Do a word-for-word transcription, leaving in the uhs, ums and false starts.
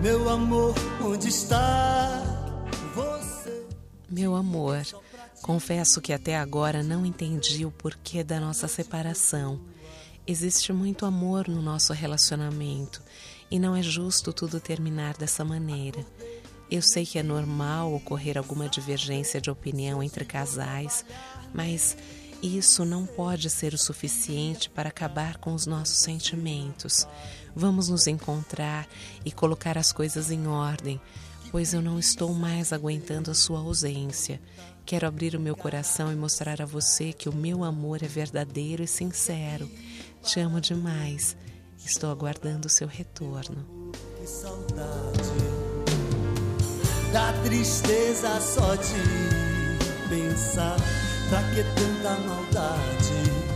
Meu amor, onde está você? Meu amor, confesso que até agora não entendi o porquê da nossa separação. Existe muito amor no nosso relacionamento e não é justo tudo terminar dessa maneira. Eu sei que é normal ocorrer alguma divergência de opinião entre casais, mas isso não pode ser o suficiente para acabar com os nossos sentimentos. Vamos nos encontrar e colocar as coisas em ordem, pois eu não estou mais aguentando a sua ausência. Quero abrir o meu coração e mostrar a você que o meu amor é verdadeiro e sincero. Te amo demais. Estou aguardando o seu retorno. Que saudade, da tristeza só de pensar. Pra que tanta maldade?